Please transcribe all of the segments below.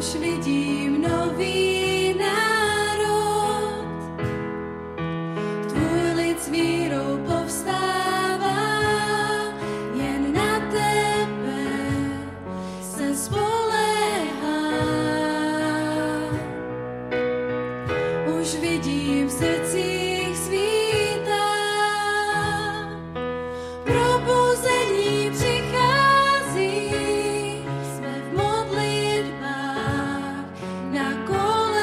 Už vidím nový národ, tvůj lid s vírou povstává, jen na tebe se spoléhá. Už vidím v srdcích svítá, probuzení přichází, jsme v modlitbách na kole.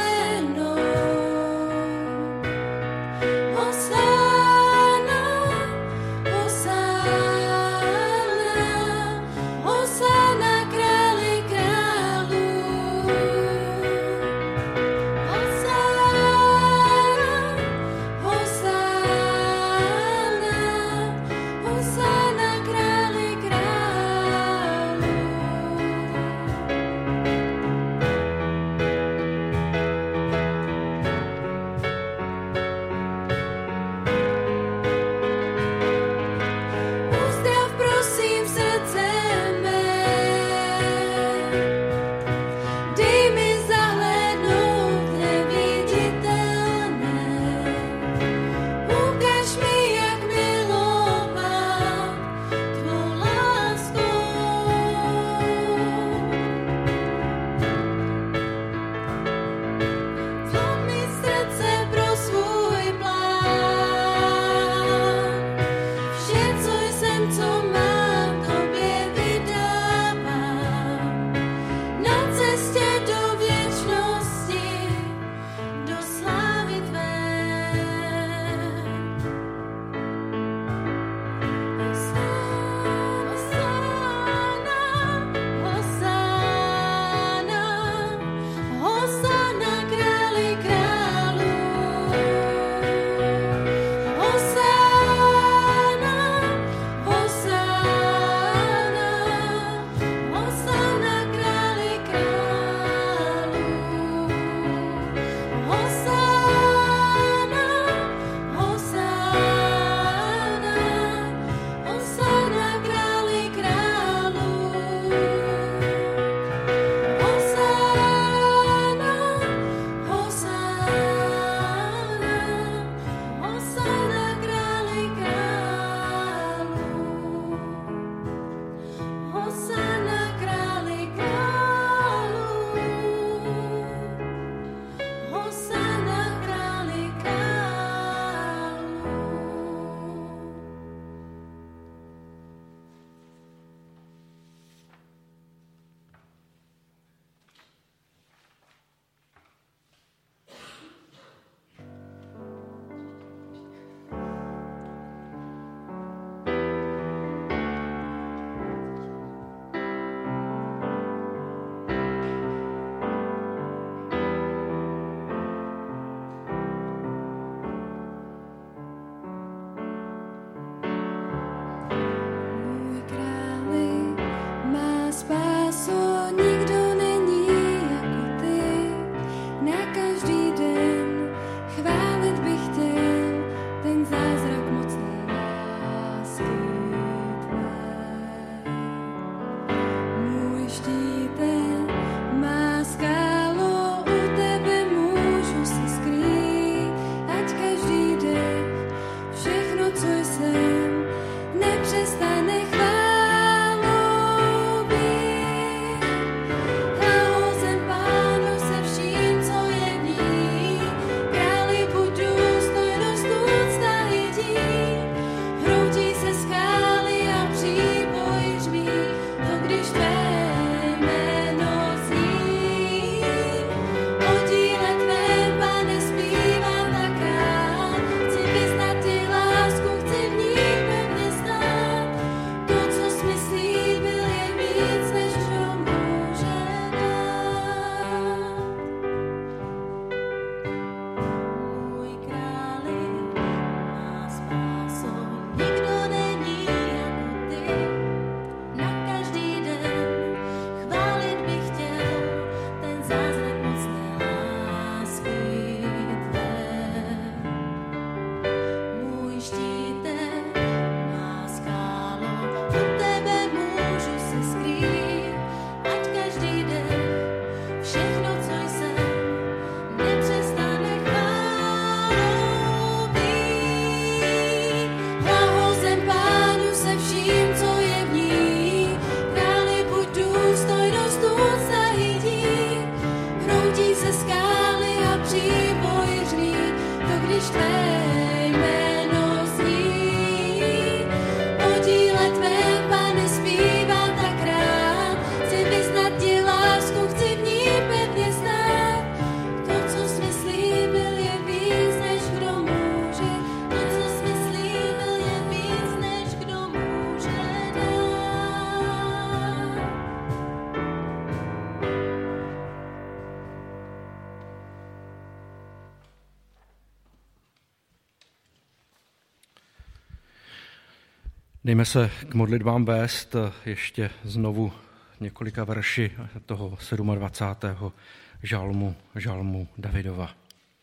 Dejme se k modlitbám vést ještě znovu několika verši toho 27. žalmu Davidova.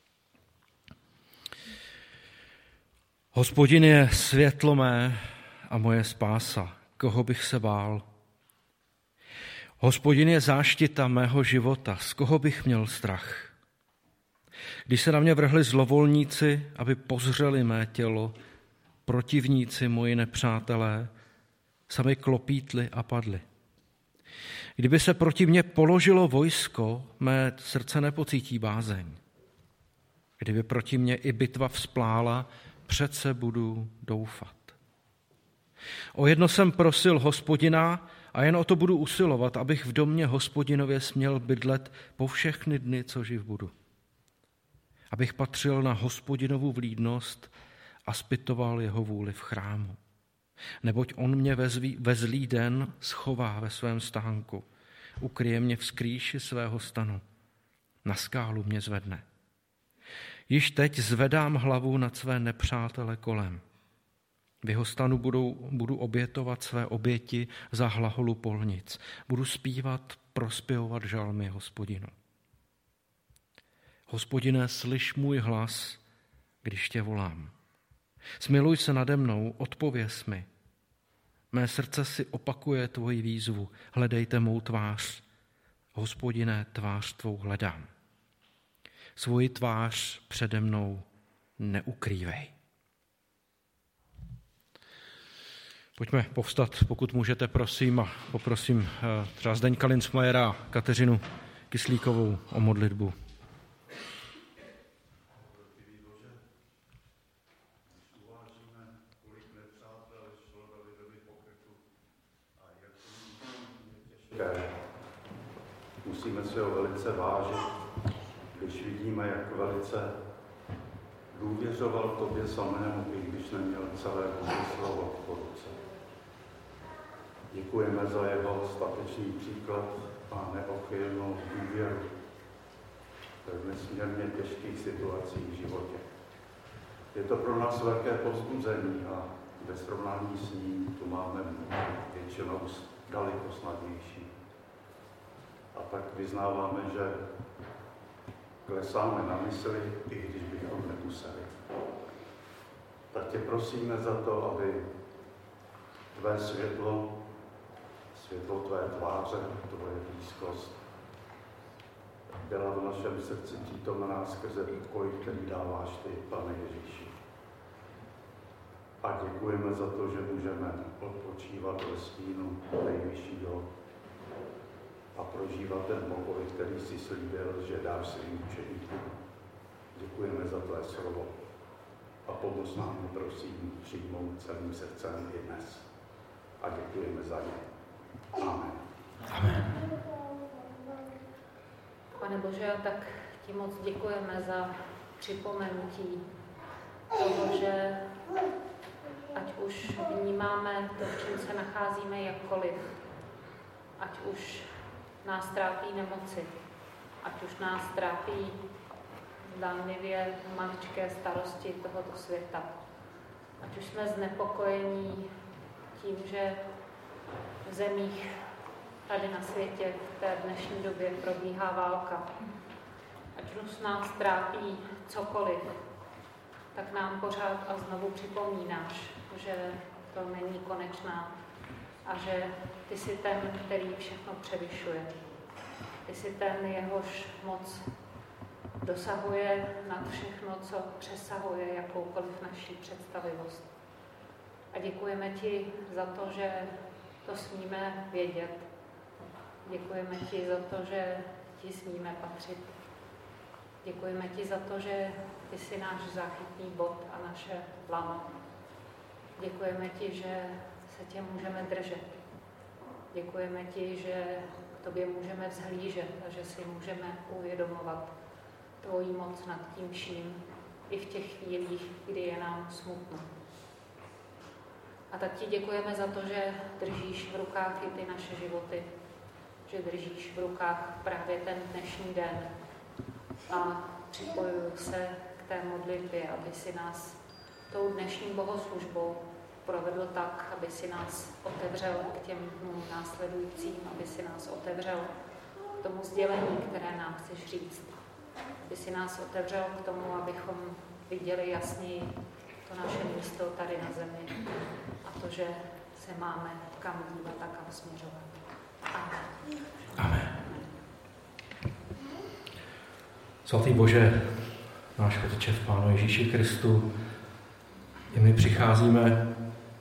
Hospodin je světlo mé a moje spása, koho bych se bál. Hospodin je záštita mého života, z koho bych měl strach. Když se na mě vrhli zlovolníci, aby pozřeli mé tělo, protivníci moji nepřátelé, sami klopítli a padli. Kdyby se proti mně položilo vojsko, mé srdce nepocítí bázeň. Kdyby proti mně i bitva vzplála, přece budu doufat. O jedno jsem prosil Hospodina a jen o to budu usilovat, abych v domě Hospodinově směl bydlet po všechny dny, co živ budu. Abych patřil na Hospodinovu vlídnost a zpytoval jeho vůli v chrámu. Neboť on mě ve zlý den schová ve svém stánku, ukryje mě v skrýši svého stanu, na skálu mě zvedne. Již teď zvedám hlavu nad své nepřátele kolem. V jeho stanu budu obětovat své oběti za hlaholu polnic. Budu zpívat, prospěvovat žalmy Hospodinu. Hospodine, slyš můj hlas, když tě volám. Smiluj se nade mnou, odpověz mi. Mé srdce si opakuje tvoji výzvu. Hledejte mou tvář. Hospodine, tvář tvou hledám. Svoji tvář přede mnou neukrývej. Pojďme povstat, pokud můžete, prosím, a poprosím třeba Zdeňka Lincmajera a Kateřinu Kyslíkovou o modlitbu. Musíme si ho velice vážit, když vidíme, jak velice důvěřoval tobě samému, i když neměl celé Boží slovo po ruce. Děkujeme za jeho statečný příklad a neochvějnou důvěru v nesmírně těžkých situacích v životě. Je to pro nás velké povzbuzení a ve srovnání s ním tu máme většinou daleko snadnější. A tak vyznáváme, že klesáme na mysli, i když bychom nemuseli. Tak tě prosíme za to, aby tvé světlo tvé tváře, tvoje blízkost byla v našem srdci přítomná skrze pokoj, který dáváš ty, Pane Ježíši. A děkujeme za to, že můžeme odpočívat ve stínu nejvyššího a prožívat ten pokoj, který jsi slíbil, že dáš svým učeníkům. Děkujeme za tvé slovo a pomoz nám, prosím, přijmout celým srdcem i dnes. A děkujeme za ně. Amen. Amen. Pane Bože, tak ti moc děkujeme za připomenutí toho, že ať už vnímáme to, v čem se nacházíme jakkoliv, ať už nás trápí nemoci, ať už nás trápí zdánlivě maličké starosti tohoto světa, ať už jsme znepokojení tím, že v zemích tady na světě v té dnešní době probíhá válka. Ať už nás trápí cokoliv, tak nám pořád a znovu připomínáš, že to není konečná a že ty jsi ten, který všechno převyšuje. Ty jsi ten, jehož moc dosahuje nad všechno, co přesahuje jakoukoliv naší představivost. A děkujeme ti za to, že to smíme vědět. Děkujeme ti za to, že ti smíme patřit. Děkujeme ti za to, že ty jsi náš záchytný bod a naše lama. Děkujeme ti, že se tě můžeme držet. Děkujeme ti, že k tobě můžeme vzhlížet a že si můžeme uvědomovat tvoji moc nad tím vším, i v těch chvílích, kdy je nám smutno. A tak ti děkujeme za to, že držíš v rukách i ty naše životy, že držíš v rukách právě ten dnešní den. A připojuju se k té modlitbě, aby si nás tou dnešní bohoslužbou provedl tak, aby si nás otevřel k těm dnům následujícím, aby si nás otevřel k tomu sdělení, které nám chceš říct. Aby si nás otevřel k tomu, abychom viděli jasněji to naše místo tady na zemi a to, že se máme kam dívat a kam směřovat. Amen. Amen. Svatý Bože, náš Otče v Pánu Ježíši Kristu, i my přicházíme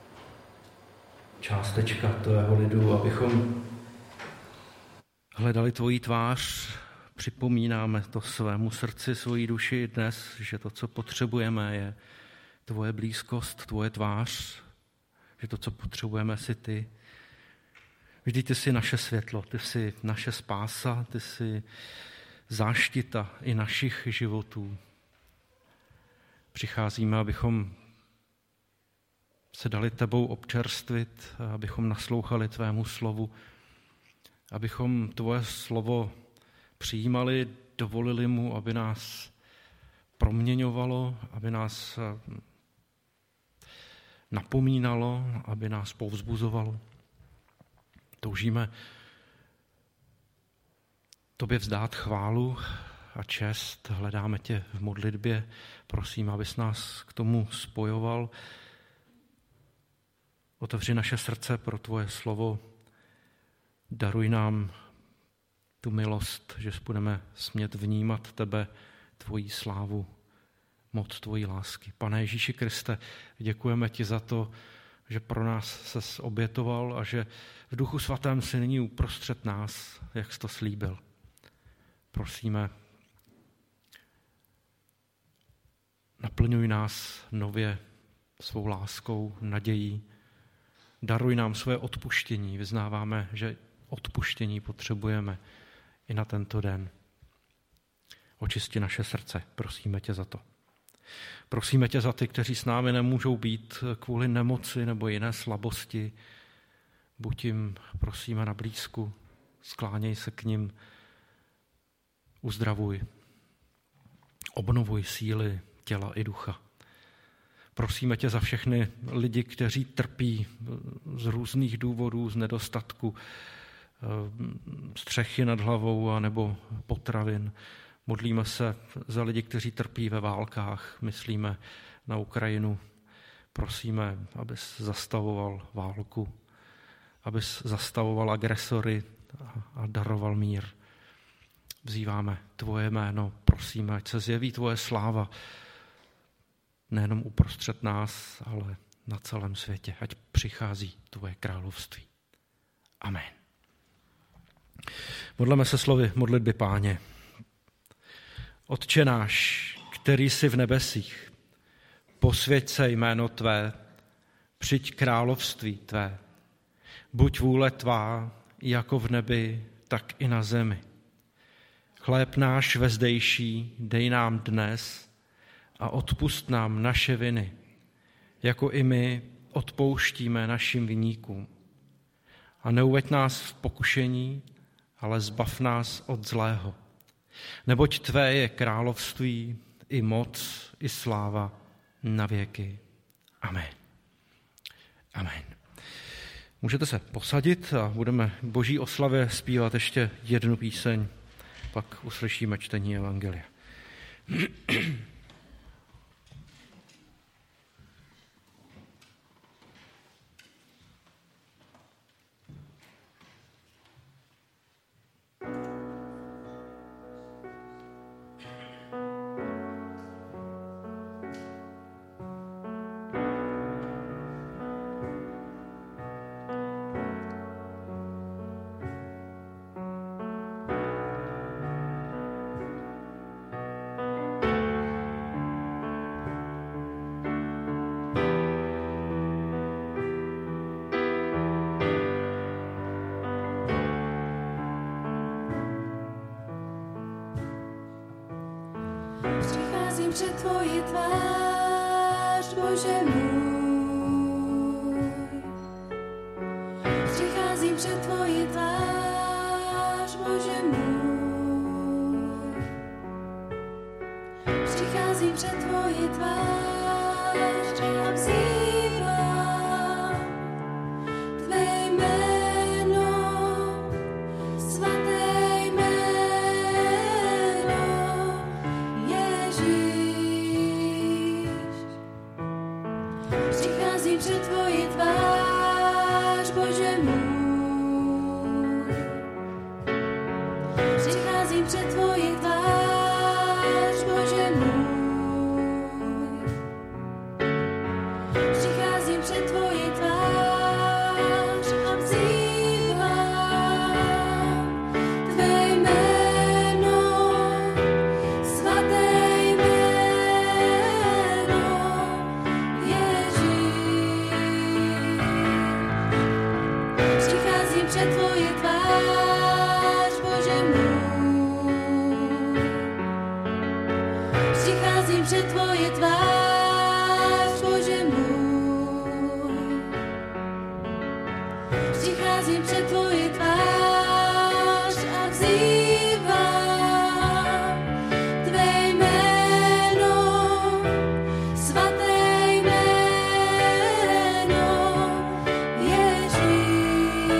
částečka tvého lidu, abychom hledali tvoji tvář, připomínáme to svému srdci, svojí duši dnes, že to, co potřebujeme, je tvoje blízkost, tvoje tvář, že to, co potřebujeme, jsi ty. Vždyť ty jsi naše světlo, ty jsi naše spása, ty jsi záštita i našich životů. Přicházíme, abychom se dali tebou občerstvit, abychom naslouchali tvému slovu, abychom tvoje slovo přijímali, dovolili mu, aby nás proměňovalo, aby nás napomínalo, aby nás povzbuzovalo. Toužíme tobě vzdát chválu a čest, hledáme tě v modlitbě, prosím, abys nás k tomu spojoval. Otevři naše srdce pro tvoje slovo, daruj nám tu milost, že budeme smět vnímat tebe, tvoji slávu, moc tvojí lásky. Pane Ježíši Kriste, děkujeme ti za to, že pro nás ses obětoval a že v Duchu Svatém si nyní uprostřed nás, jak jsi to slíbil. Prosíme, naplňuj nás nově svou láskou, nadějí, daruj nám svoje odpuštění. Vyznáváme, že odpuštění potřebujeme i na tento den. Očisti naše srdce, prosíme tě za to. Prosíme tě za ty, kteří s námi nemůžou být kvůli nemoci nebo jiné slabosti. Buď jim, prosíme, na blízku, skláněj se k nim, uzdravuj, obnovuj síly těla i ducha. Prosíme tě za všechny lidi, kteří trpí z různých důvodů, z nedostatku střechy nad hlavou a nebo potravin. Modlíme se za lidi, kteří trpí ve válkách, myslíme na Ukrajinu. Prosíme, abys zastavoval válku, abys zastavoval agresory a daroval mír. Vzýváme tvoje jméno, prosíme, ať se zjeví tvoje sláva, nejenom uprostřed nás, ale na celém světě. Ať přichází tvoje království. Amen. Modleme se slovy modlitby Páně. Otče náš, který jsi v nebesích, posvěť se jméno tvé, přijď království tvé. Buď vůle tvá, jako v nebi, tak i na zemi. Chléb náš vezdejší dej nám dnes a odpusť nám naše viny, jako i my odpouštíme našim viníkům. A neuveď nás v pokušení, ale zbav nás od zlého. Neboť tvé je království, i moc, i sláva na věky. Amen. Amen. Můžete se posadit a budeme k Boží oslavě zpívat ještě jednu píseň, pak uslyšíme čtení evangelia. Přicházím před tvoji tvář, Bože můj. Přicházím před tvoji tvář, Bože můj. Přicházím před tvoji tvář a vzývám Přicházím před tvoji tvář, Bože můj. Přicházím před tvoji tvář, Bože můj. Přicházím před tvoji tvář a vzývám tvé jméno, svaté jméno, Ježíš. Přicházím před tvoji tvář, Bože můj. Přicházím před tvoji tvář, Bože můj. Přicházím před tvoji tvář a vzývám tvé jméno, svaté jméno, Ježíš.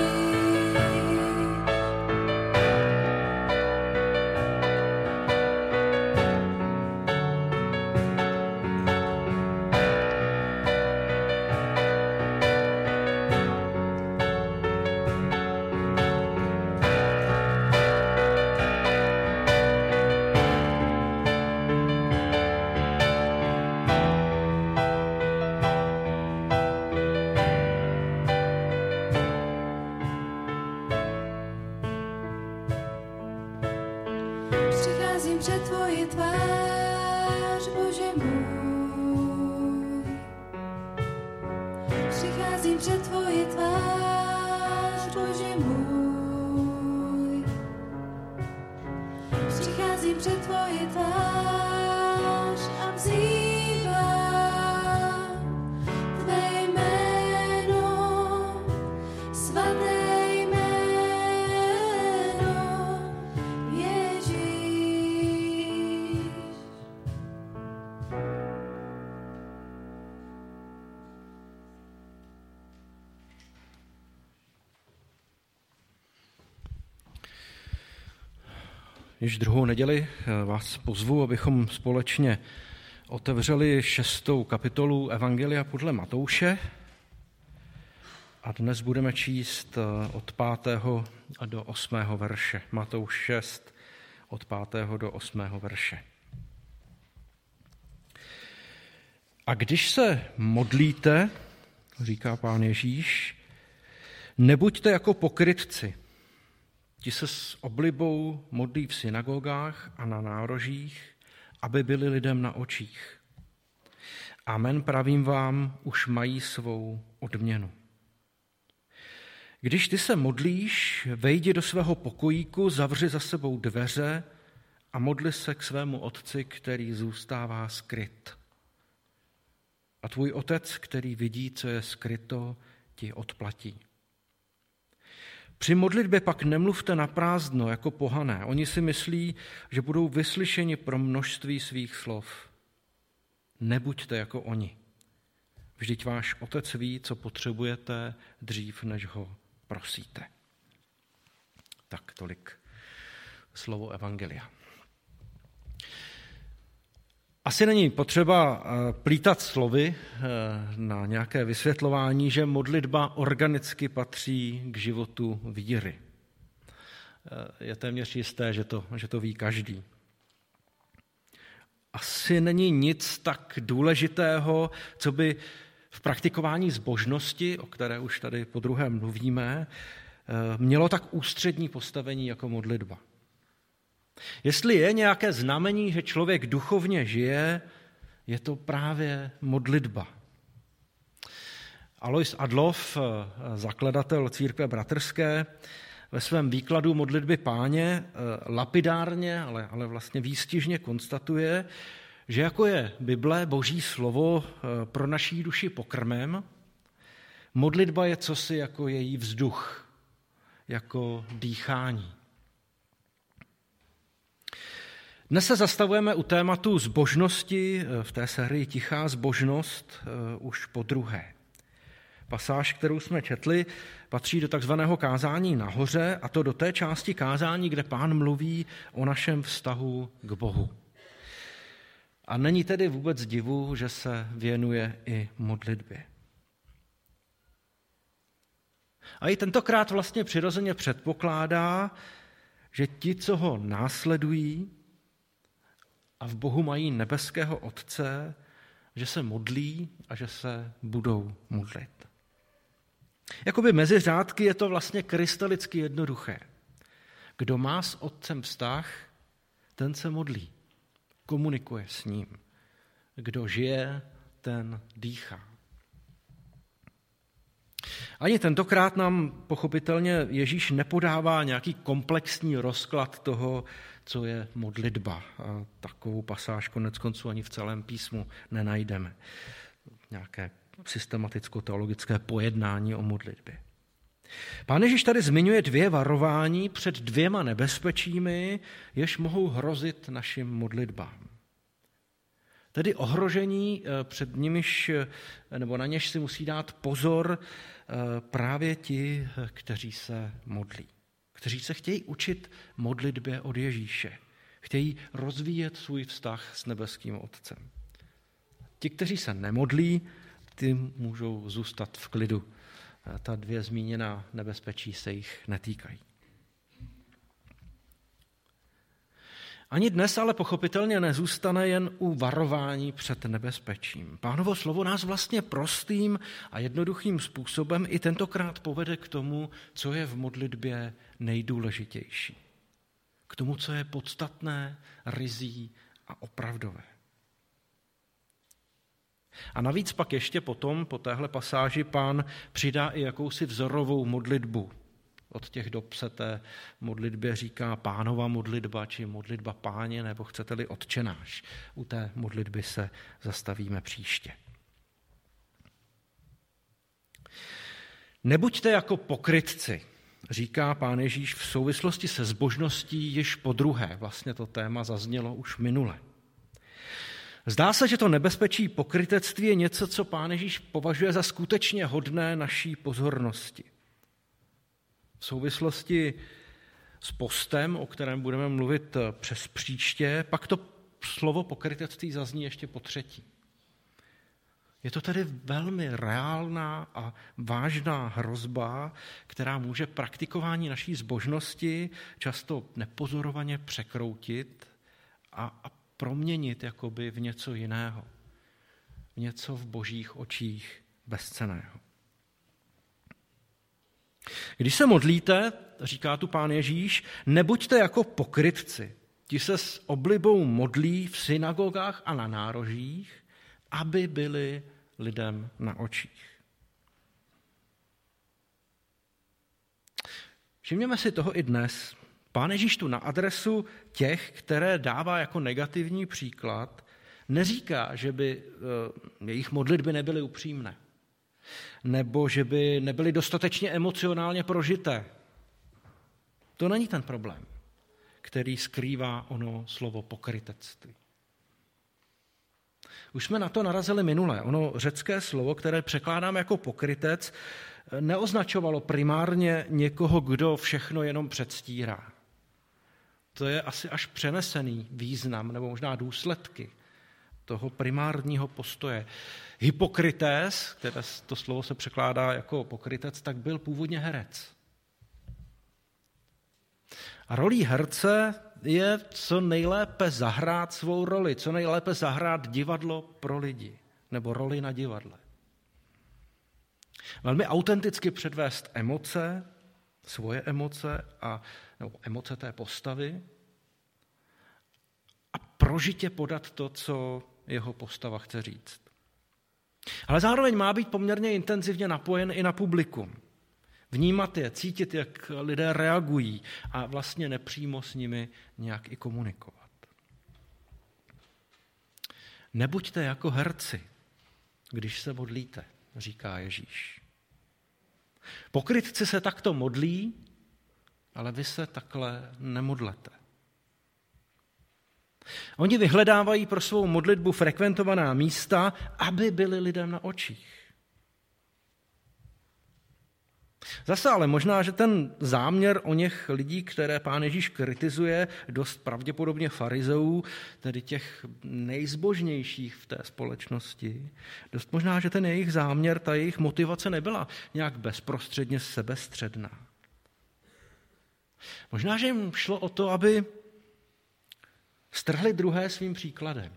Přicházím před tvoji tvář, Bože můj. Přicházím před tvoji tvář, Bože můj. Přicházím před tvoji tvář a vzývám tvé jméno, svaté jméno, Ježíš. Již druhou neděli vás pozvu, abychom společně otevřeli 6. kapitolu Evangelia podle Matouše. A dnes budeme číst od 5. do 8. verše. Matouš 6, od 5. do 8. verše. A když se modlíte, říká Pán Ježíš, nebuďte jako pokrytci. Ti se s oblibou modlí v synagogách a na nárožích, aby byli lidem na očích. Amen, pravím vám, už mají svou odměnu. Když ty se modlíš, vejdi do svého pokojíku, zavři za sebou dveře a modli se k svému otci, který zůstává skryt. A tvůj otec, který vidí, co je skryto, ti odplatí. Při modlitbě pak nemluvte naprázdno jako pohané. Oni si myslí, že budou vyslyšeni pro množství svých slov. Nebuďte jako oni. Vždyť váš otec ví, co potřebujete dřív, než ho prosíte. Tak tolik slovo Evangelia. Asi není potřeba plítat slovy na nějaké vysvětlování, že modlitba organicky patří k životu víry. Je téměř jisté, že to ví každý. Asi není nic tak důležitého, co by v praktikování zbožnosti, o které už tady podruhé mluvíme, mělo tak ústřední postavení jako modlitba. Jestli je nějaké znamení, že člověk duchovně žije, je to právě modlitba. Alois Adloff, zakladatel církve bratrské, ve svém výkladu modlitby Páně lapidárně, ale vlastně výstižně konstatuje, že jako je Bible, Boží slovo, pro naší duši pokrmem, modlitba je cosi jako její vzduch, jako dýchání. Dnes se zastavujeme u tématu zbožnosti v té sérii Tichá zbožnost už podruhé. Pasáž, kterou jsme četli, patří do takzvaného kázání nahoře, a to do té části kázání, kde Pán mluví o našem vztahu k Bohu. A není tedy vůbec divu, že se věnuje i modlitbě. A i tentokrát vlastně přirozeně předpokládá, že ti, co ho následují a v Bohu mají nebeského Otce, že se modlí a že se budou modlit. Jakoby mezi řádky je to vlastně krystalicky jednoduché. Kdo má s Otcem vztah, ten se modlí, komunikuje s ním. Kdo žije, ten dýchá. Ani tentokrát nám pochopitelně Ježíš nepodává nějaký komplexní rozklad toho, co je modlitba. A takovou pasáž koneckonců ani v celém písmu nenajdeme. Nějaké systematicko-teologické pojednání o modlitbě. Pán Ježíš tady zmiňuje 2 varování před 2 nebezpečími, jež mohou hrozit našim modlitbám. Tedy ohrožení, před nimiž, nebo na něž si musí dát pozor právě ti, kteří se modlí. Kteří se chtějí učit modlitbě od Ježíše. Chtějí rozvíjet svůj vztah s nebeským Otcem. Ti, kteří se nemodlí, ty můžou zůstat v klidu. Ta 2 zmíněná nebezpečí se jich netýkají. Ani dnes ale pochopitelně nezůstane jen u varování před nebezpečím. Pánovo slovo nás vlastně prostým a jednoduchým způsobem i tentokrát povede k tomu, co je v modlitbě nejdůležitější. K tomu, co je podstatné, ryzí a opravdové. A navíc pak ještě potom, po téhle pasáži, Pán přidá i jakousi vzorovou modlitbu. Od těch dob se té modlitbě říká Pánova modlitba, či modlitba Páně, nebo chcete-li Otče náš. U té modlitby se zastavíme příště. Nebuďte jako pokrytci, říká Pán Ježíš v souvislosti se zbožností již podruhé. Vlastně to téma zaznělo už minule. Zdá se, že to nebezpečí pokrytectví je něco, co Pán Ježíš považuje za skutečně hodné naší pozornosti. V souvislosti s postem, o kterém budeme mluvit přes příště, pak to slovo pokrytectví zazní ještě po 3. Je to tedy velmi reálná a vážná hrozba, která může praktikování naší zbožnosti často nepozorovaně překroutit a proměnit jakoby v něco jiného. V něco v božích očích bezcenného. Když se modlíte, říká tu Pán Ježíš, nebuďte jako pokrytci. Ti se s oblibou modlí v synagogách a na nárožích, aby byli lidem na očích. Všimněme si toho i dnes. Pán Ježíš tu na adresu těch, které dává jako negativní příklad, neříká, že by jejich modlitby nebyly upřímné, nebo že by nebyly dostatečně emocionálně prožité. To není ten problém, který skrývá ono slovo pokrytectví. Už jsme na to narazili minule. Ono řecké slovo, které překládáme jako pokrytec, neoznačovalo primárně někoho, kdo všechno jenom předstírá. To je asi až přenesený význam, nebo možná důsledky toho primárního postoje. Hypokrités, které to slovo se překládá jako pokrytec, tak byl původně herec. A rolí herce je co nejlépe zahrát svou roli, co nejlépe zahrát divadlo pro lidi, nebo roli na divadle. Velmi autenticky předvést emoce, svoje emoce, nebo emoce té postavy a prožitě podat to, co jeho postava chce říct. Ale zároveň má být poměrně intenzivně napojen i na publikum. Vnímat je, cítit, jak lidé reagují a vlastně nepřímo s nimi nějak i komunikovat. Nebuďte jako herci, když se modlíte, říká Ježíš. Pokrytci se takto modlí, ale vy se takhle nemodlete. Oni vyhledávají pro svou modlitbu frekventovaná místa, aby byli lidem na očích. Zase ale možná, že ten záměr o něch lidí, které Pán Ježíš kritizuje, dost pravděpodobně farizeů, tedy těch nejzbožnějších v té společnosti, dost možná, že ten jejich záměr, ta jejich motivace nebyla nějak bezprostředně sebestředná. Možná, že jim šlo o to, aby strhli druhé svým příkladem.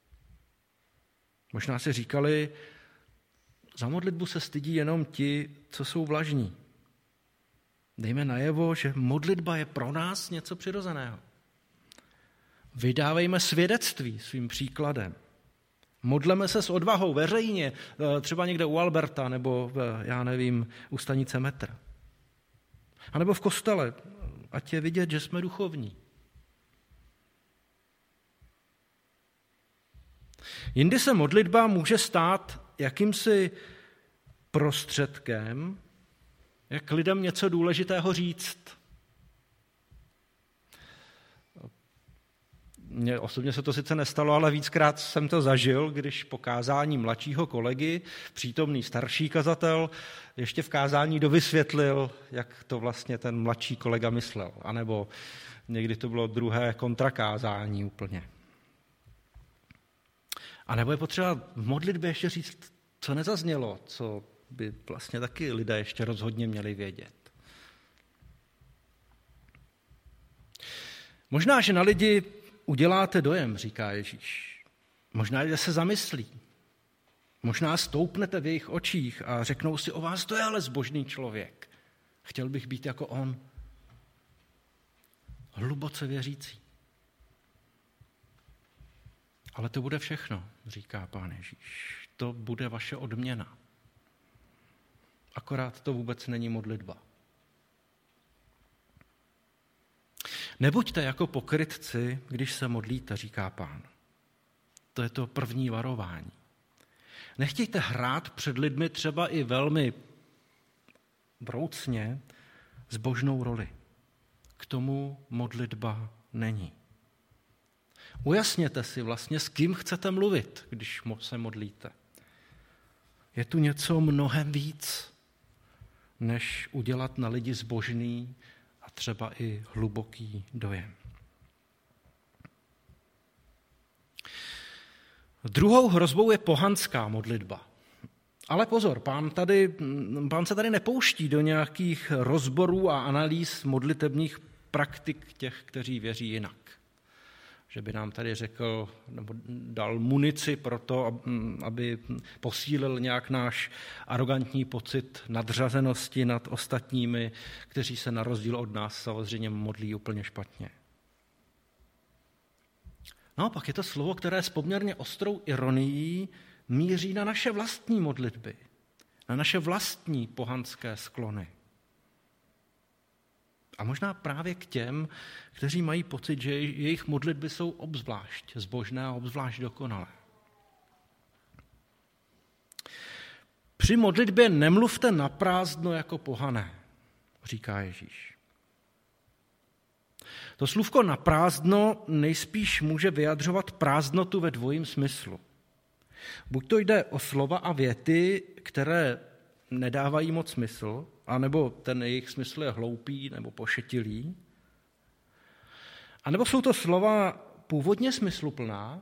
Možná si říkali, za modlitbu se stydí jenom ti, co jsou vlažní. Dejme najevo, že modlitba je pro nás něco přirozeného. Vydávejme svědectví svým příkladem. Modleme se s odvahou veřejně, třeba někde u Alberta, nebo já nevím, u stanice Metr. A nebo v kostele, ať je vidět, že jsme duchovní. Jindy se modlitba může stát jakýmsi prostředkem, jak lidem něco důležitého říct. Mně osobně se to sice nestalo, ale víckrát jsem to zažil, když po kázání mladšího kolegy přítomný starší kazatel ještě v kázání dovysvětlil, jak to vlastně ten mladší kolega myslel. A nebo někdy to bylo druhé kontrakázání úplně. A nebo je potřeba v modlitbě ještě říct, co nezaznělo, co by vlastně taky lidé ještě rozhodně měli vědět. Možná, že na lidi uděláte dojem, říká Ježíš. Možná lidé se zamyslí. Možná stoupnete v jejich očích a řeknou si, o vás to je ale zbožný člověk. Chtěl bych být jako on. Hluboce věřící. Ale to bude všechno, říká Pán Ježíš. To bude vaše odměna. Akorát to vůbec není modlitba. Nebuďte jako pokrytci, když se modlíte, říká Pán. To je to první varování. Nechtějte hrát před lidmi třeba i velmi vroucně zbožnou roli. K tomu modlitba není. Ujasněte si vlastně, s kým chcete mluvit, když se modlíte. Je tu něco mnohem víc, než udělat na lidi zbožný a třeba i hluboký dojem. Druhou hrozbou je pohanská modlitba. Ale pozor, pán se tady nepouští do nějakých rozborů a analýz modlitebních praktik těch, kteří věří jinak. Že by nám tady řekl, nebo dal munici pro to, aby posílil nějak náš arrogantní pocit nadřazenosti nad ostatními, kteří se na rozdíl od nás samozřejmě modlí úplně špatně. No, pak je to slovo, které s poměrně ostrou ironií míří na naše vlastní modlitby, na naše vlastní pohanské sklony. A možná právě k těm, kteří mají pocit, že jejich modlitby jsou obzvlášť zbožné a obzvlášť dokonalé. Při modlitbě nemluvte naprázdno jako pohané, říká Ježíš. To slůvko naprázdno nejspíš může vyjadřovat prázdnotu ve dvojím smyslu. Buď to jde o slova a věty, které nedávají moc smysl, anebo ten jejich smysl je hloupý nebo pošetilý, anebo jsou to slova původně smysluplná,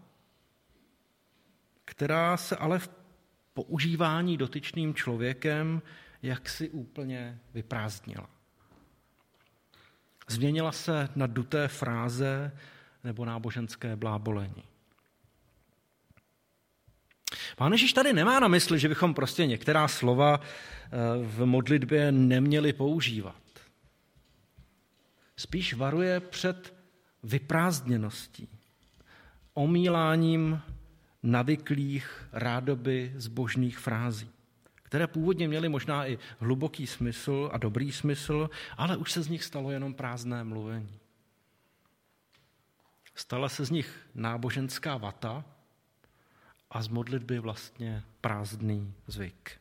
která se ale v používání dotyčným člověkem jaksi úplně vyprázdnila. Změnila se na duté fráze nebo náboženské blábolení. Pán Ježíš tady nemá na mysli, že bychom prostě některá slova v modlitbě neměli používat. Spíš varuje před vyprázdněností, omíláním navyklých rádoby zbožných frází, které původně měly možná i hluboký smysl a dobrý smysl, ale už se z nich stalo jenom prázdné mluvení. Stala se z nich náboženská vata a z modlitby vlastně prázdný zvyk.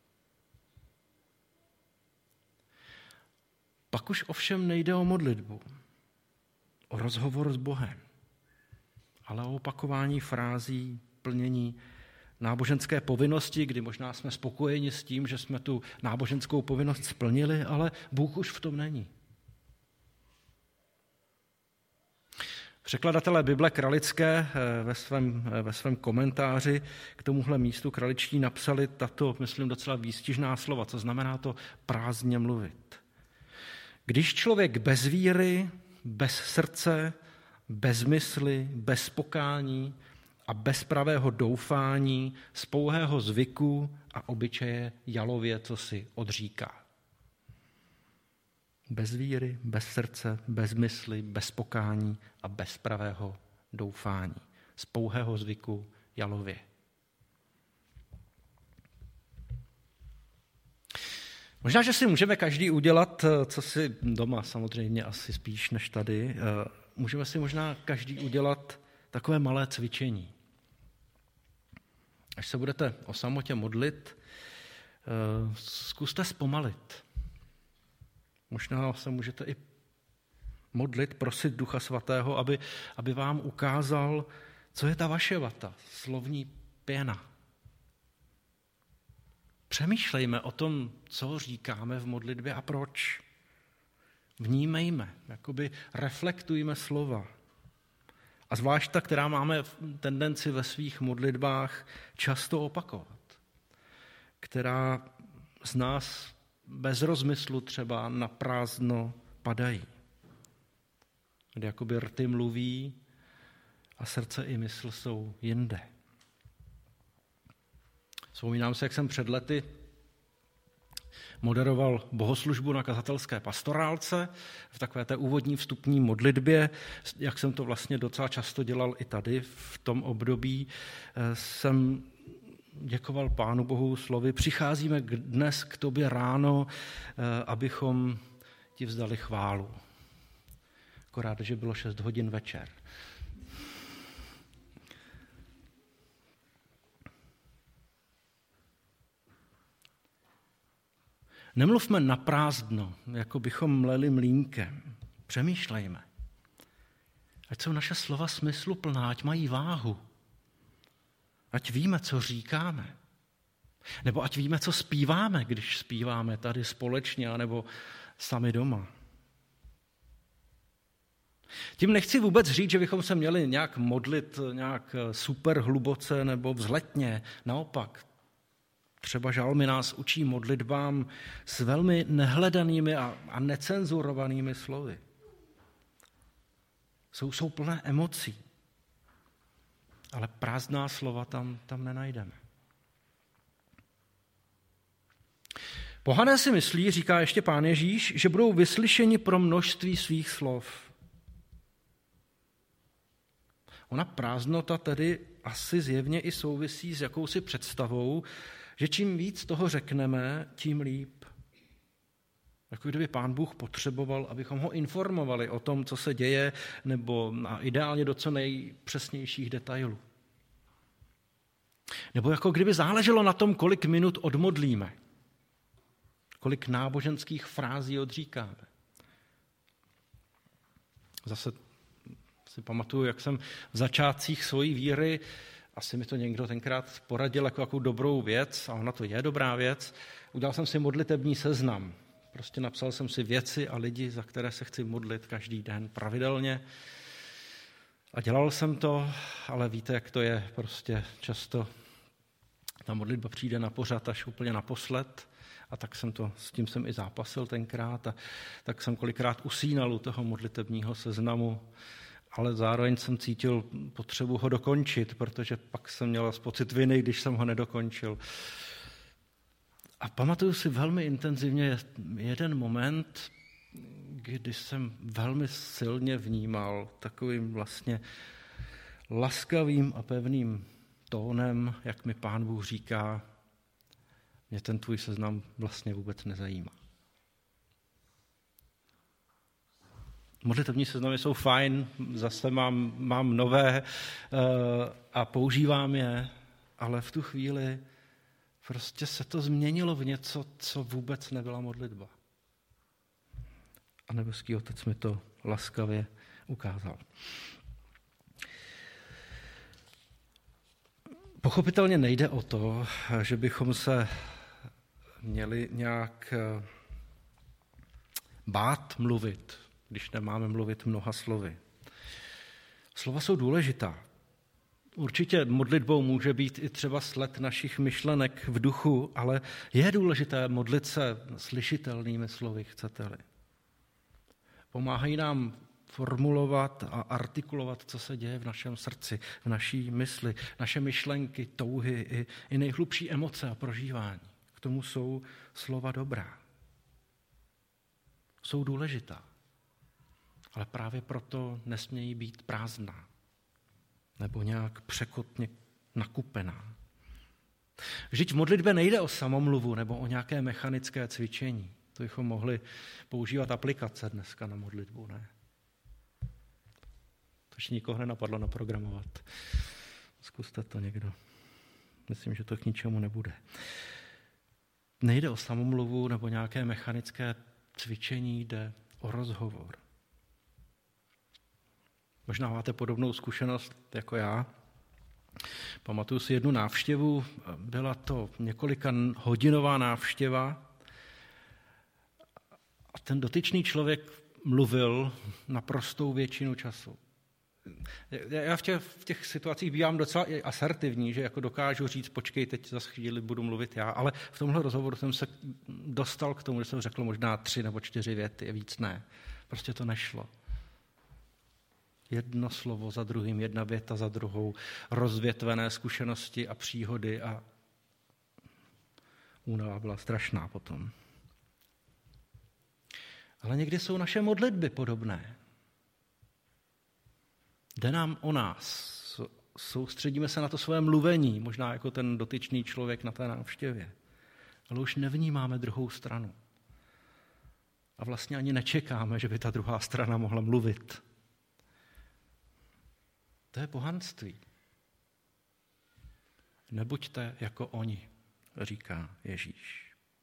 Pak už ovšem nejde o modlitbu, o rozhovor s Bohem, ale o opakování frází, plnění náboženské povinnosti, kdy možná jsme spokojeni s tím, že jsme tu náboženskou povinnost splnili, ale Bůh už v tom není. Překladatelé Bible Kralické ve svém komentáři k tomuhle místu kraličtí napsali tato, myslím, docela výstižná slova, co znamená to prázdně mluvit. Když člověk bez víry, bez srdce, bez mysli, bez pokání a bez pravého doufání, z pouhého zvyku a obyčeje jalově, co si odříká. Bez víry, bez srdce, bez mysli, bez pokání a bez pravého doufání. Z pouhého zvyku jalově. Možná, že si můžeme každý udělat, co si doma samozřejmě asi spíš než tady, můžeme si možná každý udělat takové malé cvičení. Až se budete o samotě modlit, zkuste zpomalit. Možná se můžete i modlit, prosit Ducha Svatého, aby vám ukázal, co je ta vaše vata, slovní pěna. Přemýšlejme o tom, co říkáme v modlitbě a proč. Vnímejme, jakoby reflektujme slova. A zvlášť ta, která máme tendenci ve svých modlitbách často opakovat. Která z nás bez rozmyslu třeba na prázdno padají. Kde jakoby rty mluví a srdce i mysl jsou jinde. Vzpomínám se, jak jsem před lety moderoval bohoslužbu na kazatelské pastorálce v takové té úvodní vstupní modlitbě, jak jsem to vlastně docela často dělal i tady v tom období, jsem děkoval Pánu Bohu slovy: přicházíme dnes k tobě ráno, abychom ti vzdali chválu. Akorát, že bylo 6 hodin večer. Nemluvme naprázdno, jako bychom mleli mlýnkem. Přemýšlejme. Ať jsou naše slova smysluplná, ať mají váhu. Ať víme, co říkáme. Nebo ať víme, co zpíváme, když zpíváme tady společně, anebo sami doma. Tím nechci vůbec říct, že bychom se měli nějak modlit nějak super hluboce nebo vzletně. Naopak, třeba žalmy nás učí modlitbám s velmi nehledanými a necenzurovanými slovy. Jsou plné emocí, ale prázdná slova tam nenajdeme. Pohané si myslí, říká ještě Pán Ježíš, že budou vyslyšeni pro množství svých slov. Ona prázdnota tedy asi zjevně i souvisí s jakousi představou, že čím víc toho řekneme, tím líp. Jako kdyby Pán Bůh potřeboval, abychom ho informovali o tom, co se děje, nebo ideálně do co nejpřesnějších detailů. Nebo jako kdyby záleželo na tom, kolik minut odmodlíme, kolik náboženských frází odříkáme. Zase si pamatuju, jak jsem v začátcích svojí víry, asi mi to někdo tenkrát poradil jako dobrou věc, a ona to je dobrá věc, udělal jsem si modlitební seznam. Prostě napsal jsem si věci a lidi, za které se chci modlit každý den pravidelně. A dělal jsem to, ale víte, jak to je, prostě často ta modlitba přijde na pořad až úplně naposled, a tak s tím jsem i zápasil tenkrát, a tak jsem kolikrát usínal u toho modlitebního seznamu, ale zároveň jsem cítil potřebu ho dokončit, protože pak jsem měl pocit viny, když jsem ho nedokončil. A pamatuju si velmi intenzivně jeden moment, kdy jsem velmi silně vnímal takovým vlastně laskavým a pevným tónem, jak mi Pán Bůh říká: mě ten tvůj seznam vlastně vůbec nezajímá. Modlitevní seznamy jsou fajn, zase mám nové a používám je, ale v tu chvíli prostě se to změnilo v něco, co vůbec nebyla modlitba. A nebeský Otec mi to laskavě ukázal. Pochopitelně nejde o to, že bychom se měli nějak bát mluvit, když nemáme mluvit mnoha slovy. Slova jsou důležitá. Určitě modlitbou může být i třeba sled našich myšlenek v duchu, ale je důležité modlit se slyšitelnými slovy, chcete-li. Pomáhají nám formulovat a artikulovat, co se děje v našem srdci, v naší mysli, naše myšlenky, touhy i nejhlubší emoce a prožívání. K tomu jsou slova dobrá. Jsou důležitá, ale právě proto nesmějí být prázdná nebo nějak překotně nakupená. Vždyť v modlitbě nejde o samomluvu nebo o nějaké mechanické cvičení. To bychom mohli používat aplikace dneska na modlitbu, ne? Tož nikoho nenapadlo naprogramovat. Zkuste to někdo. Myslím, že to k ničemu nebude. Nejde o samomluvu nebo nějaké mechanické cvičení, jde o rozhovor. Možná máte podobnou zkušenost jako já. Pamatuju si jednu návštěvu, byla to několika hodinová návštěva a ten dotyčný člověk mluvil naprostou většinu času. Já v těch situacích bývám docela asertivní, že jako dokážu říct, počkej, teď za chvíli budu mluvit já, ale v tomhle rozhovoru jsem se dostal k tomu, že jsem řekl možná 3 nebo 4 věty, víc ne. Prostě to nešlo. Jedno slovo za druhým, jedna věta za druhou, rozvětvené zkušenosti a příhody a únava byla strašná potom. Ale někdy jsou naše modlitby podobné. Jde nám o nás, soustředíme se na to své mluvení, možná jako ten dotyčný člověk na té návštěvě, ale už nevnímáme druhou stranu. A vlastně ani nečekáme, že by ta druhá strana mohla mluvit. To je pohanství. Nebuďte jako oni, říká Ježíš.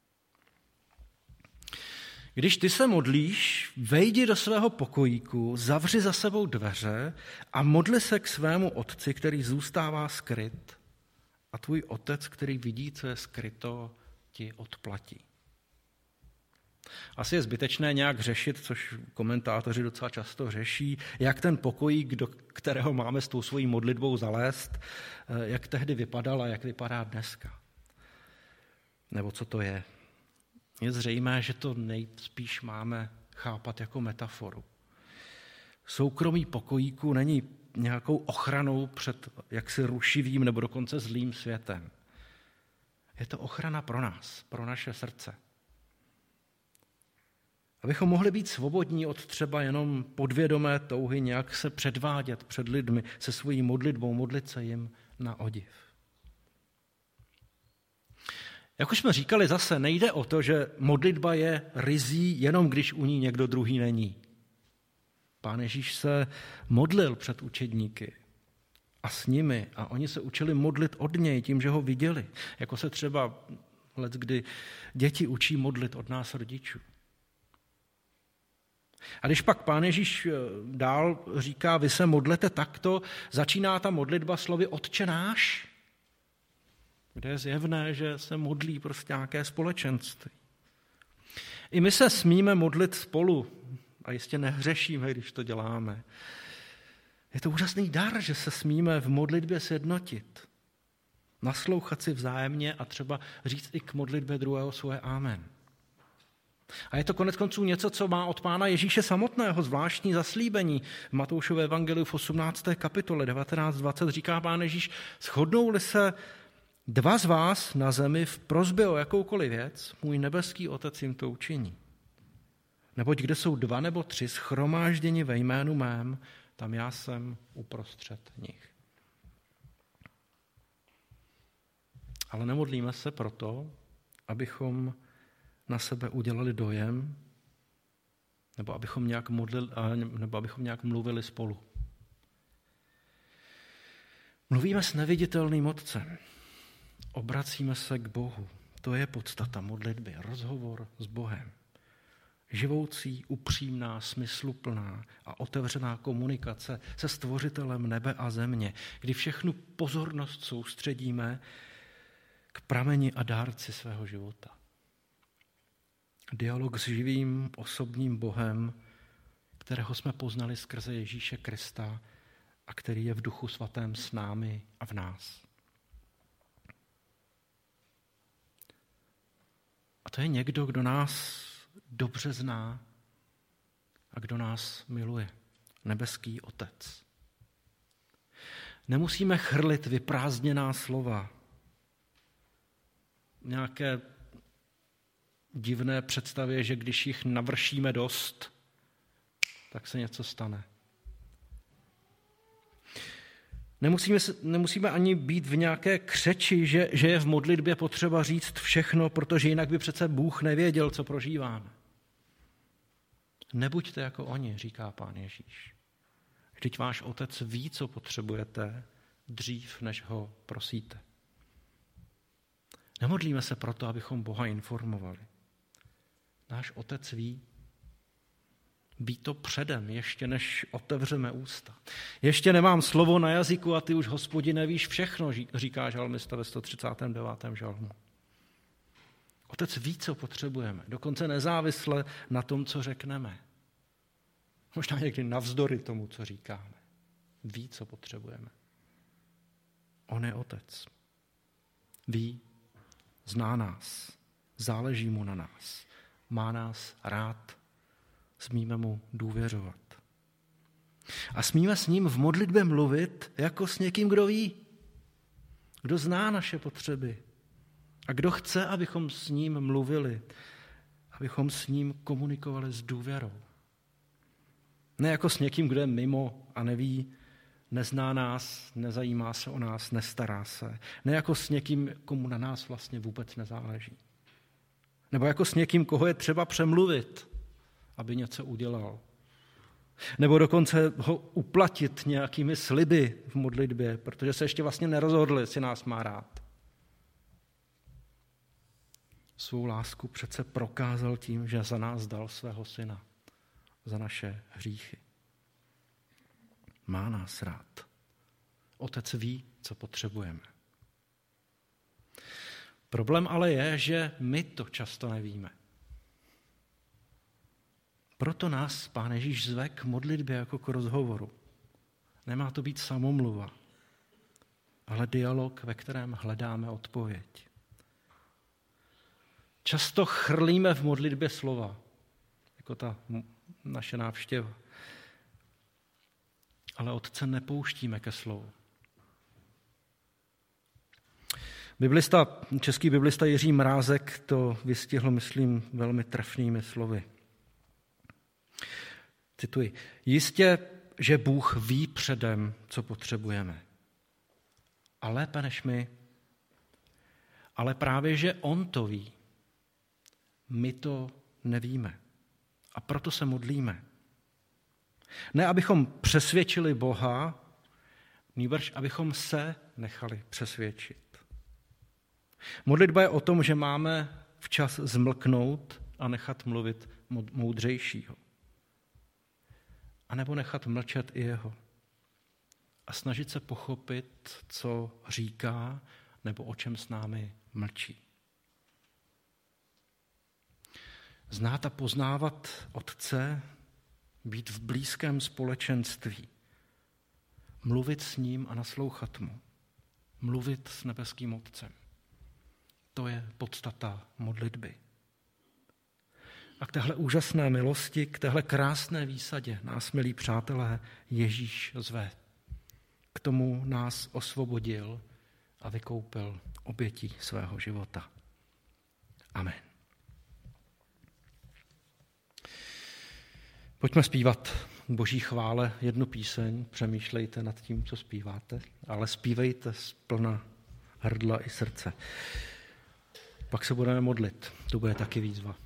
Když ty se modlíš, vejdi do svého pokojíku, zavři za sebou dveře a modli se k svému otci, který zůstává skryt, a tvůj otec, který vidí, co je skryto, ti odplatí. Asi je zbytečné nějak řešit, což komentátoři docela často řeší, jak ten pokojík, do kterého máme s tou svojí modlitbou zalézt, jak tehdy vypadal a jak vypadá dneska. Nebo co to je. Je zřejmé, že to nejspíš máme chápat jako metaforu. Soukromí pokojíku není nějakou ochranou před jaksi rušivým nebo dokonce zlým světem. Je to ochrana pro nás, pro naše srdce. Abychom mohli být svobodní od třeba jenom podvědomé touhy nějak se předvádět před lidmi se svojí modlitbou, modlit se jim na odiv. Jak už jsme říkali, zase nejde o to, že modlitba je ryzí jenom když u ní někdo druhý není. Pán Ježíš se modlil před učedníky a s nimi a oni se učili modlit od něj tím, že ho viděli. Jako se třeba leckdy děti učí modlit od nás rodičů. A když pak Pán Ježíš dál říká, vy se modlete takto, začíná ta modlitba slovy Otče náš, kde je zjevné, že se modlí prostě nějaké společenství. I my se smíme modlit spolu a jistě nehřešíme, když to děláme. Je to úžasný dar, že se smíme v modlitbě sjednotit, naslouchat si vzájemně a třeba říct i k modlitbě druhého svoje amen. A je to koneckonců něco, co má od Pána Ježíše samotného zvláštní zaslíbení. V Matoušově evangeliu v 18. kapitole 19:20 říká Pán Ježíš, shodnou-li se 2 z vás na zemi v prosbě o jakoukoliv věc, můj nebeský Otec jim to učiní. Neboť kde jsou 2 nebo 3 shromážděni ve jménu mém, tam já jsem uprostřed nich. Ale nemodlíme se proto, abychom na sebe udělali dojem, nebo abychom nějak mluvili spolu. Mluvíme s neviditelným Otcem. Obracíme se k Bohu. To je podstata modlitby, rozhovor s Bohem. živoucí, upřímná, smysluplná a otevřená komunikace se Stvořitelem nebe a země, kdy všechnu pozornost soustředíme k prameni a dárci svého života. Dialog s živým osobním Bohem, kterého jsme poznali skrze Ježíše Krista a který je v Duchu Svatém s námi a v nás. A to je někdo, kdo nás dobře zná a kdo nás miluje. Nebeský Otec. Nemusíme chrlit vyprázdněná slova, nějaké divné představě, že když jich navršíme dost, tak se něco stane. Nemusíme ani být v nějaké křeči, že je v modlitbě potřeba říct všechno, protože jinak by přece Bůh nevěděl, co prožíváme. Nebuďte jako oni, říká Pán Ježíš. Vždyť váš Otec ví, co potřebujete, dřív, než ho prosíte. Nemodlíme se proto, abychom Boha informovali. Náš Otec ví to předem, ještě než otevřeme ústa. Ještě nemám slovo na jazyku a ty už, Hospodine, víš všechno, říká žalmista ve 139. žalmu. Otec ví, co potřebujeme, dokonce nezávisle na tom, co řekneme. Možná někdy navzdory tomu, co říkáme. Ví, co potřebujeme. On je Otec. Ví, zná nás, záleží mu na nás, má nás rád, smíme mu důvěřovat. A smíme s ním v modlitbě mluvit jako s někým, kdo ví, kdo zná naše potřeby a kdo chce, abychom s ním mluvili, abychom s ním komunikovali s důvěrou. Ne jako s někým, kdo je mimo a neví, nezná nás, nezajímá se o nás, nestará se. Ne jako s někým, komu na nás vlastně vůbec nezáleží. Nebo jako s někým, koho je třeba přemluvit, aby něco udělal. Nebo dokonce ho uplatit nějakými sliby v modlitbě, protože se ještě vlastně nerozhodl, jestli nás má rád. Svou lásku přece prokázal tím, že za nás dal svého syna, za naše hříchy. Má nás rád. Otec ví, co potřebujeme. Problém ale je, že my to často nevíme. Proto nás Pán Ježíš zve k modlitbě jako k rozhovoru. Nemá to být samomluva, ale dialog, ve kterém hledáme odpověď. Často chrlíme v modlitbě slova, jako ta naše návštěva. Ale Otce nepouštíme ke slovu. Český biblista Jiří Mrázek to vystihl, myslím, velmi trefnými slovy. Cituji. Jistě, že Bůh ví předem, co potřebujeme. A lépe než my. Ale právě, že On to ví. My to nevíme. A proto se modlíme. Ne, abychom přesvědčili Boha, nýbrž abychom se nechali přesvědčit. Modlitba je o tom, že máme včas zmlknout a nechat mluvit moudřejšího. A nebo nechat mlčet i jeho. A snažit se pochopit, co říká, nebo o čem s námi mlčí. Znát a poznávat Otce, být v blízkém společenství, mluvit s ním a naslouchat mu, mluvit s nebeským Otcem. To je podstata modlitby. A k téhle úžasné milosti, k téhle krásné výsadě nás, milí přátelé, Ježíš zve. K tomu nás osvobodil a vykoupil obětí svého života. Amen. Pojďme zpívat k Boží chvále jednu píseň, přemýšlejte nad tím, co zpíváte, ale zpívejte z plna hrdla i srdce. Pak se budeme modlit, to bude taky výzva.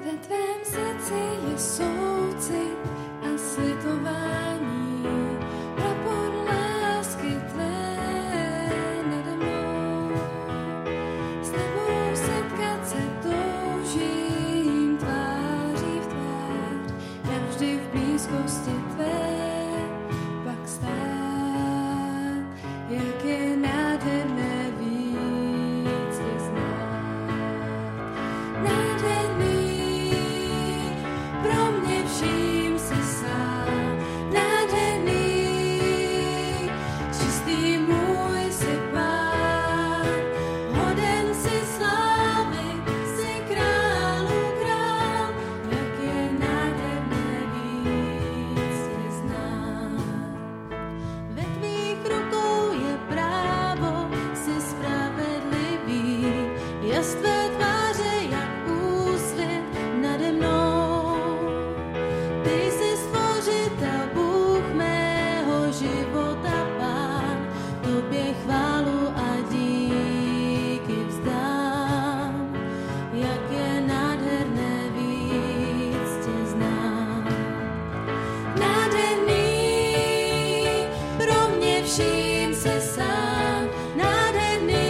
Ve tvém srdci je soucit a slitování, prapor lásky tvé nade mnou. S tebou setkat se toužím tváří v tvář, navždy v blízkosti tvé pak stát, jak je nádherné víc tě znát. Nádherný, pro mě vším si sám, nádherný, čistý můj si pán, hoden si slávy, si králů král, jak je nádherné víc tě znát. Ve tvých rukou je právo, jsi spravedlivý, jas tvé tváře jak úsvit nade mnou. Ty jsi stvořitel, Bůh mého života, Pán, tobě chválu a díky vzdám, jak je nádherné víc tě znám. Nádherný, pro mě vším se sám, nádherný,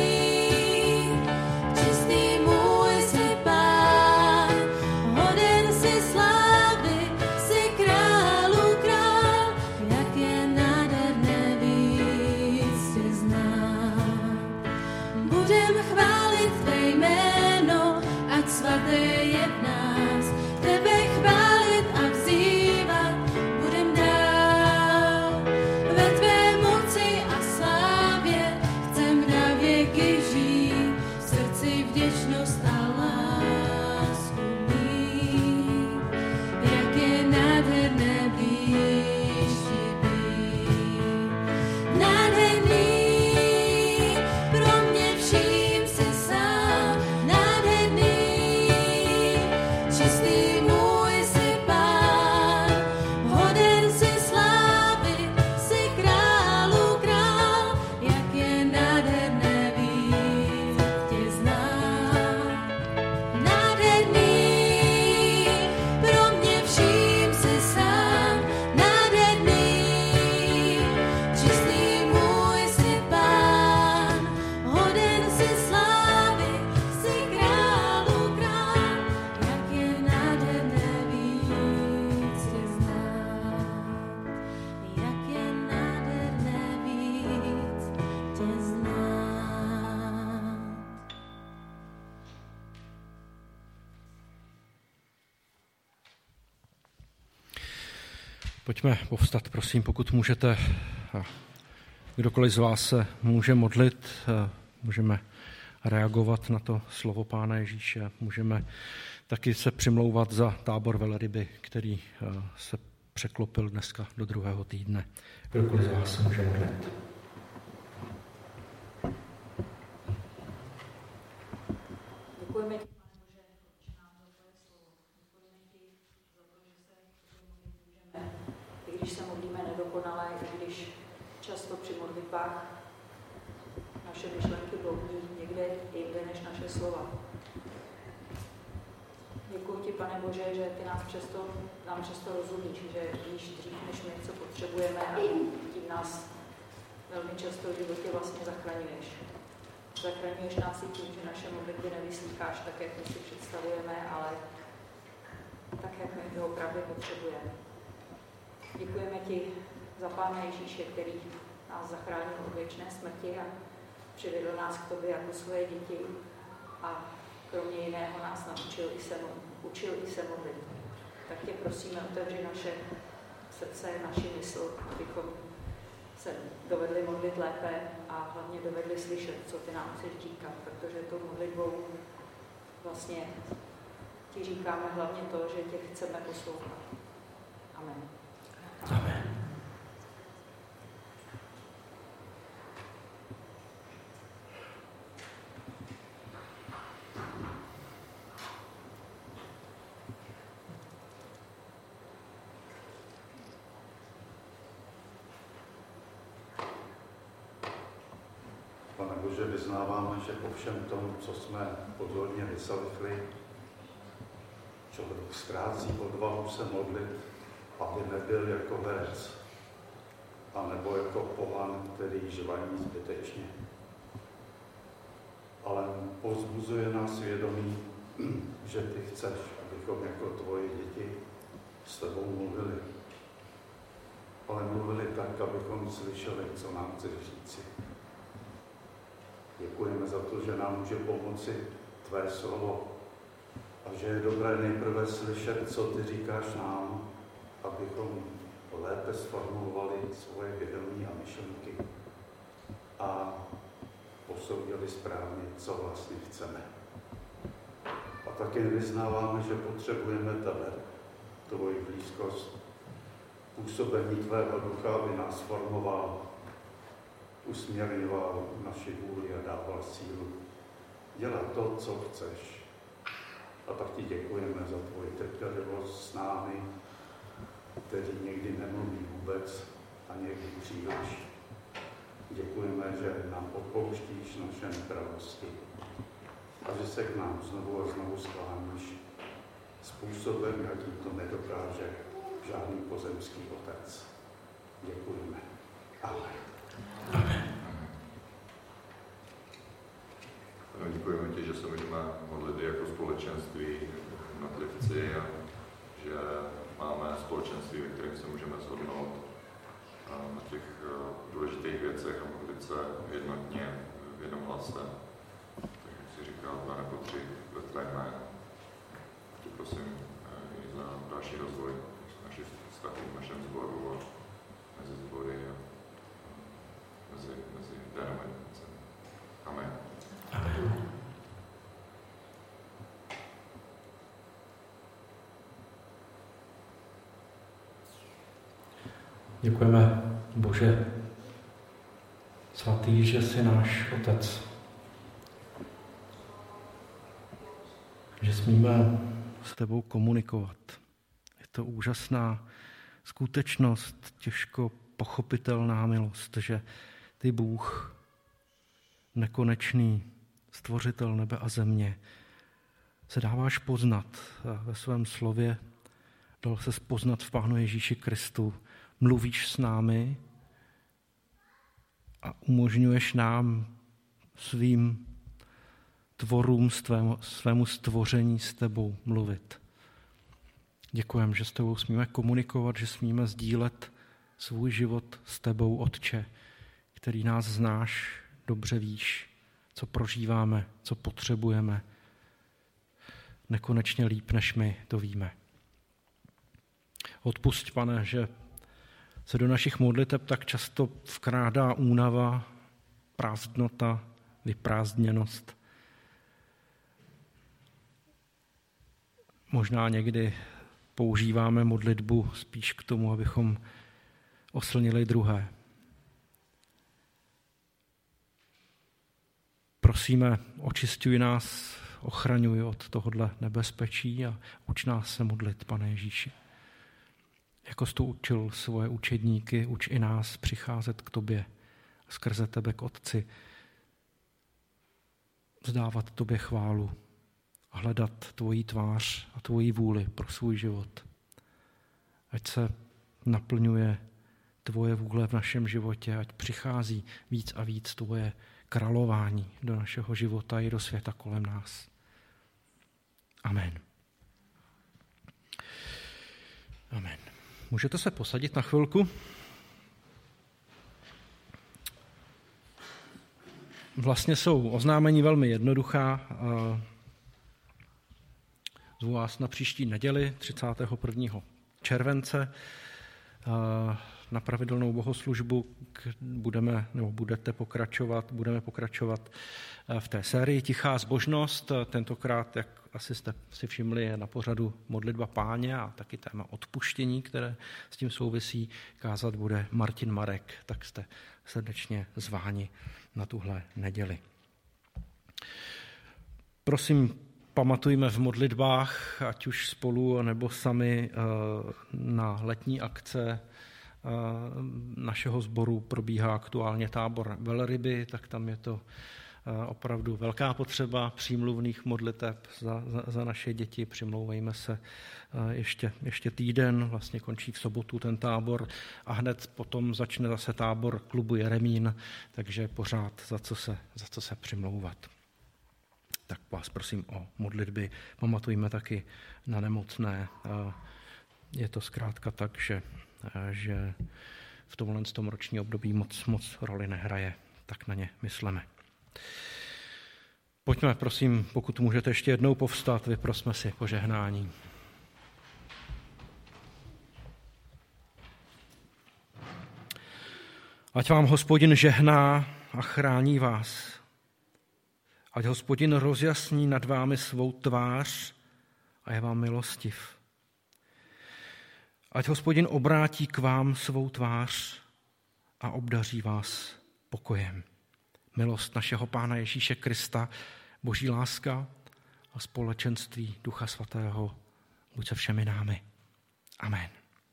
čistý můj si pán, hoden si slávy, si králů král, jak je nádherné víc tě znám. Budem chválit tvé jméno, ať svaté je v nás, tebe chválit a vzývat budem dál. Ve tvé moci a slávě chcem na věky žít, v srdci vděčnost a lásku mít, jak je nádherné blíž ti být. Nádherný, pro mě vším si sám, nádherný, čistý můj si pán, hoden si slávy, si králů král, jak je nádherné víc tě znám. Nádherný, pro mě vším si sám, nádherný, čistý můj si pán, hoden si slávy, si králů král, jak je nádherné víc tě znát, jak je nádherné víc tě znát. Pojďme povstat, prosím, pokud můžete. A kdokoliv z vás se může modlit, můžeme reagovat na to slovo Pána Ježíše. Můžeme taky se přimlouvat za tábor velryby, který se překlopil dneska do druhého týdne. Kdokoliv z vás se může modlit. Děkujeme ti, Pane Bože, že nám za tvoje slovo. Děkujeme ti za to, že se modlit můžeme. I když se modlíme nedokonale, i když často při modlitbách naše myšlenky bloudí někde jinde než naše slova. Děkuji ti, Pane Bože, že ty nám přesto rozumíš, že víš dřív, než my co potřebujeme a tím nás velmi často v životě vlastně zachraňuješ. Zachraňuješ nás i tím, že naše modlitby nevyslýcháš tak, jak my si představujeme, ale tak, jak my to opravdu potřebujeme. Děkujeme ti za Pána Ježíše, který nás zachránil od věčné smrti a přivedl nás k tobě jako svoje děti a kromě jiného nás učil i se modlit. Tak tě prosíme, otevři naše srdce, naši mysl, abychom se dovedli modlit lépe a hlavně dovedli slyšet, co ty nám chceš říkat, protože tou modlitbou vlastně ti říkáme hlavně to, že tě chceme poslouchat. Amen. Amen. Pane Bože, vyznáváme, že po všem tom, co jsme pozorně vyslechli, Člověk ztrácí odvahu se modlit, aby nebyl jako herec, anebo jako pohan, který žvaní zbytečně. Ale povzbuzuje nás vědomí, že ty chceš, abychom jako tvoje děti s tebou mluvili. Ale mluvili tak, abychom slyšeli, co nám chceš říci. Děkujeme za to, že nám může pomoci tvé slovo a že je dobré nejprve slyšet, co ty říkáš nám, abychom lépe sformulovali svoje vědomí a myšlenky a posoudili správně, co vlastně chceme. A také vyznáváme, že potřebujeme tebe, tvoji blízkost, působení tvého ducha, aby nás formoval, usměrňoval naši vůli a dával sílu dělat to, co chceš. A tak ti děkujeme za tvoji trpělivost s námi, který někdy nemluví vůbec a někdy příliš. Děkujeme, že nám odpouštíš naše nepravosti a že se k nám znovu a znovu skláníš způsobem, jakým to nedokáže žádný pozemský otec. Děkujeme. Amen. Děkujeme ti, že se můžeme modlit jako společenství, jednotlivci a že máme společenství, ve kterém se můžeme shodnout na těch důležitých věcech a modlit se jednotně v jednom hlase. Tak jak jsi říkal, 2 nebo 3 ve tvé jménu. Tě prosím i za další rozvoj našich vztahů v našem sboru a mezi sbory a mezi denominacemi. Amen. Děkujeme, Bože, svatý, že jsi náš Otec. Že smíme s tebou komunikovat. Je to úžasná skutečnost, těžko pochopitelná milost, že ty Bůh, nekonečný stvořitel nebe a země, se dáváš poznat ve svém slově, dal se poznat v Pánu Ježíši Kristu, mluvíš s námi a umožňuješ nám svým tvorům, svému stvoření s tebou mluvit. Děkujeme, že s tebou smíme komunikovat, že smíme sdílet svůj život s tebou, Otče, který nás znáš, dobře víš, co prožíváme, co potřebujeme. Nekonečně líp, než my to víme. Odpusť, Pane, že se do našich modliteb tak často vkrádá únava, prázdnota, vyprázdněnost. Možná někdy používáme modlitbu spíš k tomu, abychom oslnili druhé. Prosíme, očišťuj nás, ochraňuj od tohohle nebezpečí a uč nás se modlit, Pane Ježíši. Jako jsi to učil svoje učedníky, uč i nás přicházet k tobě, skrze tebe k Otci, vzdávat tobě chválu, hledat tvoji tvář a tvoji vůli pro svůj život. Ať se naplňuje tvoje vůle v našem životě, ať přichází víc a víc tvoje králování do našeho života i do světa kolem nás. Amen. Amen. Můžete se posadit na chvilku? Vlastně jsou oznámení velmi jednoduchá. Zvu vás na příští neděli, 31. července, na pravidelnou bohoslužbu. Budeme pokračovat v té sérii Tichá zbožnost. Tentokrát, jak asi jste si všimli, je na pořadu modlitba Páně a taky téma odpuštění, které s tím souvisí. Kázat bude Martin Marek, tak jste srdečně zváni na tuhle neděli. Prosím, pamatujme v modlitbách, ať už spolu nebo sami, na letní akce našeho sboru. Probíhá aktuálně tábor velryby, tak tam je to opravdu velká potřeba přímluvných modliteb za naše děti. Přimlouvejme se ještě týden, vlastně končí v sobotu ten tábor a hned potom začne zase tábor klubu Jeremín, takže pořád za co se přimlouvat. Tak vás prosím o modlitby. Pamatujme taky na nemocné. Je to zkrátka tak, že v tomhle ročním období moc roli nehraje, tak na ně mysleme. Pojďme, prosím, pokud můžete ještě jednou povstat, vyprosme si požehnání. Ať vám Hospodin žehná a chrání vás. Ať Hospodin rozjasní nad vámi svou tvář a je vám milostiv. Ať Hospodin obrátí k vám svou tvář a obdaří vás pokojem. Milost našeho Pána Ježíše Krista, Boží láska a společenství Ducha Svatého buď se všemi námi. Amen.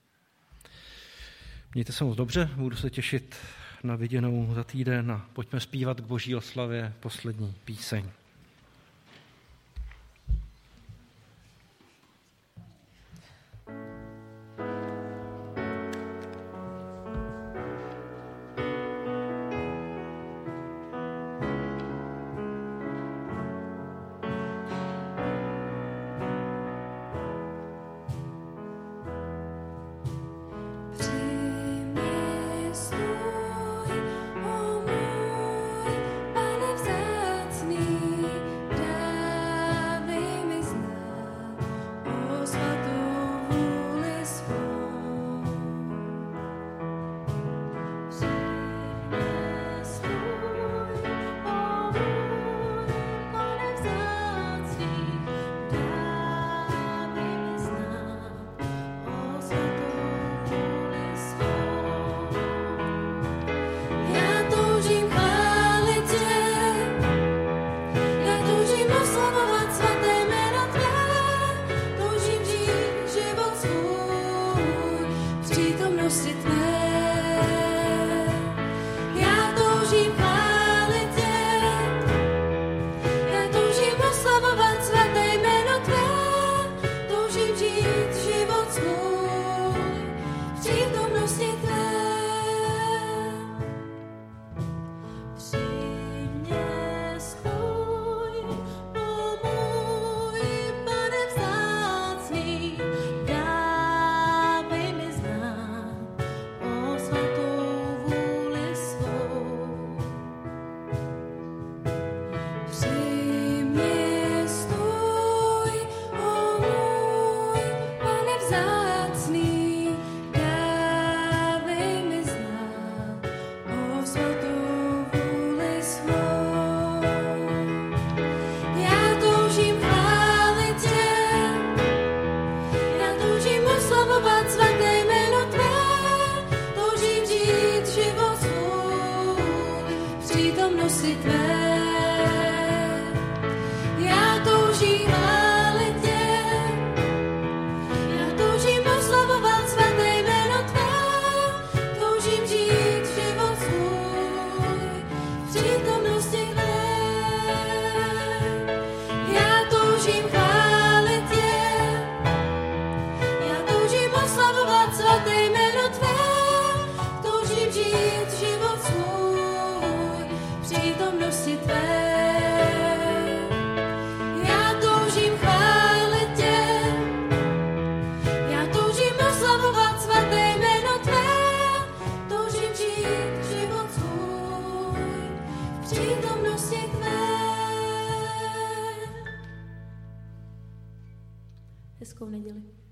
Mějte se moc dobře, budu se těšit na viděnou za týden a pojďme zpívat k Boží oslavě poslední píseň. Hezkou neděli.